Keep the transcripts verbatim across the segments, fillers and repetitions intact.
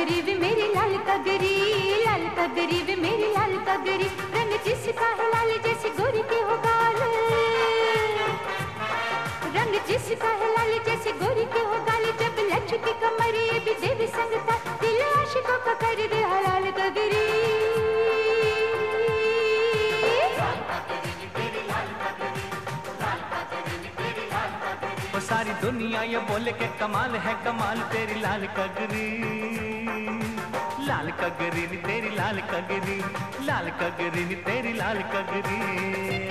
कगरी वे मेरी लाल कगरी, लाल कगरी वे मेरी लाल कगरी। रंग जिसका है लाल जैसे गोरी के हो गाल, रंग जिसका है लाल जैसे गोरी के हो गाल। जब लचकी कमर ये भी देवी संगता, दिल आशिकों का कर दे हलाल कगरी। सारी दुनिया ये बोले के कमाल है कमाल तेरी लाल कगरी, लाल कगरी नी तेरी लाल कगरी, लाल कगरी नी तेरी लाल कगरी।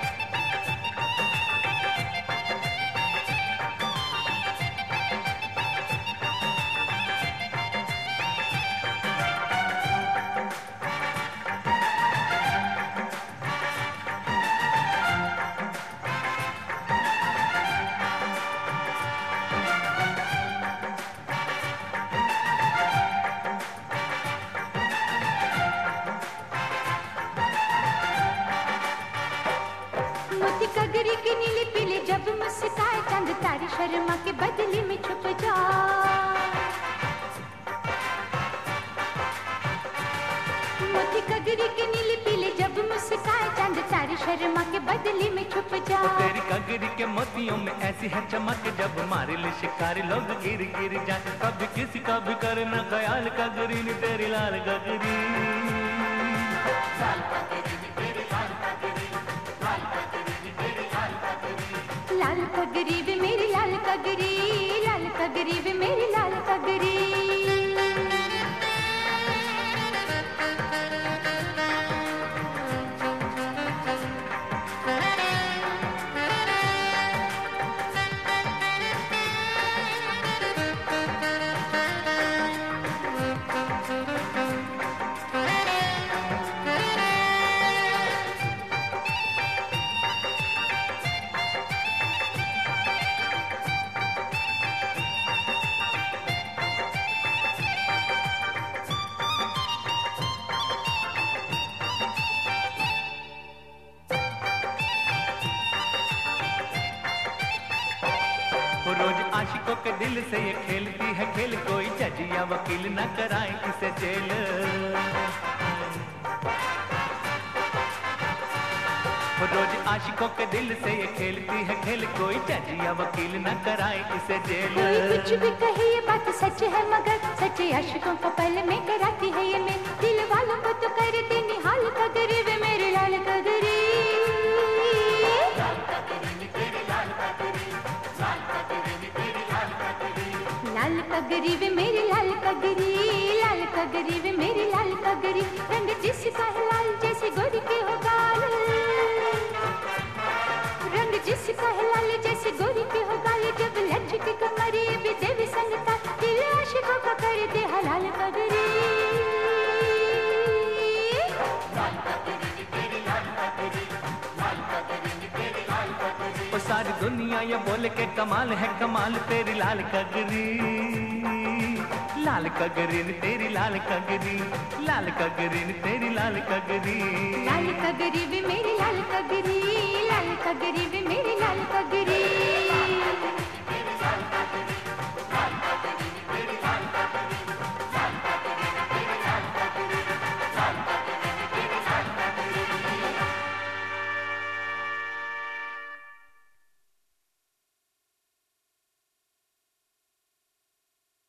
मोती कगरी की नीली पीली जब मुस्काए, चांद तारी शर्मा के बदली में छुप जा। मोती कगरी की नीली पीली जब मुस्काए, चांद तारी शर्मा के बदली में छुप जा। तेरी कगरी के मोतियों में ऐसी है चमक, जब मारे ले शिकारी लोग गिर गिर जाए। कभी किसी का भी करना ख्याल कगरी नी तेरी लाल कगरी, लाल कगरी नी तेरी लाल कगरी, लाल कगरी नी तेरी लाल कगरी। लाल कगरी वे मेरी लाल कगरी, लाल कगरी वे मेरी लाल कगरी। रोज आशिकों के दिल से ये खेलती है खेल, कोई जज या वकील न कराए इसे जेल। रोज आशिकों के दिल से ये खेलती है खेल, कोई जज या वकील न कराए इसे जेल। कोई कुछ भी कहे ये बात सच है, मगर सच्चे आशिकों को पल में कराती है ये मैं। दिल वालों को तो करती निहाल कगरी वे मेरी लाल कगरी, लाल कगरी नी तेरी लाल कगरी, लाल कगरी नी तेरी लाल कगरी। लाल कगरी वे मेरी लाल कगरी, लाल कगरी वे मेरी लाल कगरी। रंग जिसका है लाल जैसे गोरी के हो गाल, रंग जिसका है लाल जैसे गोरी के हो गाल। जब लचकी कमर ये भी देवी संगता, दिल आशिकों का कर दे हलाल कगरी, लाल कगरी नी तेरी लाल कगरी, लाल कगरी नी तेरी लाल कगरी। ओ सारी दुनिया ये बोले के कमाल है कमाल तेरी लाल कगरी, लाल कगरी नी तेरी लाल कगरी, लाल कगरी नी तेरी लाल कगरी। लाल कगरी वे मेरी लाल कगरी, लाल कगरी वे मेरी लाल कगरी।